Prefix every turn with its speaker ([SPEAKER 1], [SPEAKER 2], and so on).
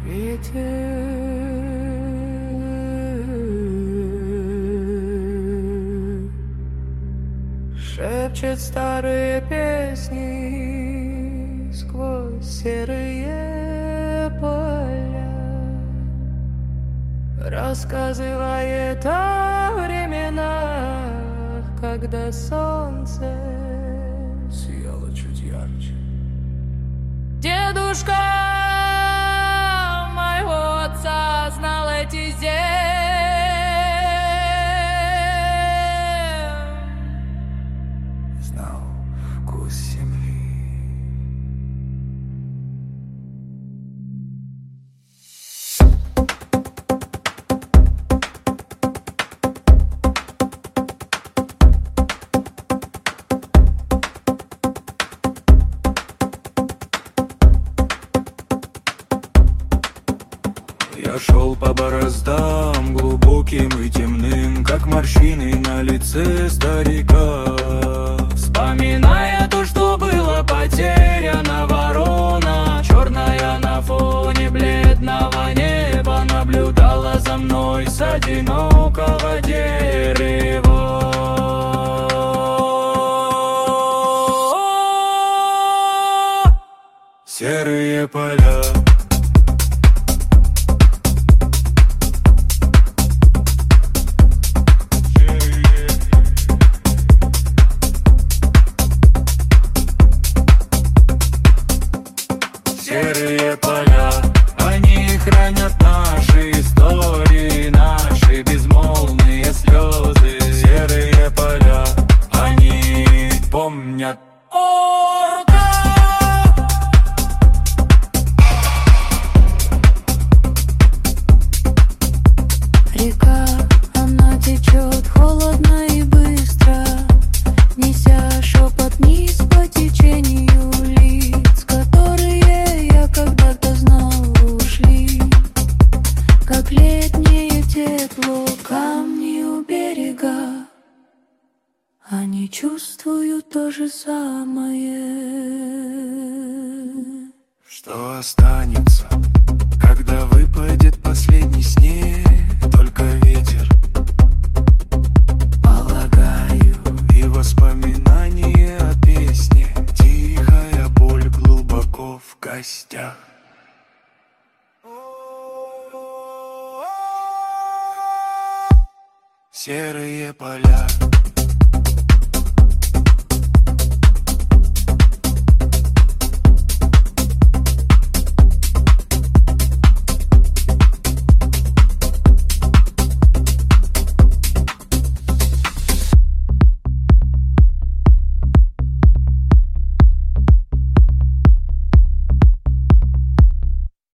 [SPEAKER 1] Ветер шепчет старые песни сквозь серые поля, рассказывает о временах, когда солнце сияло чуть ярче. Дедушка моего отца знал эти земли, знал вкус земли.
[SPEAKER 2] Я шел по бороздам глубоким и темным, как морщины на лице старика, вспоминая то, что было потеряно. Ворона черная на фоне бледного неба наблюдала за мной с одинокого дерева. Серые поля, серые поля, они хранят наши истории, наши безмолвные слезы. Серые поля, они помнят орка.
[SPEAKER 1] Река, она течет холодно и быстро, неся шепот вниз по течению лиц, которые я когда-то знал ушли, как летнее тепло. Камни у берега, они чувствуют то же самое.
[SPEAKER 2] Что останется, когда выпадет последний снег? Только ветер, полагаю, и воспоминания о песне. Тихая боль глубоко в костях. Серые поля,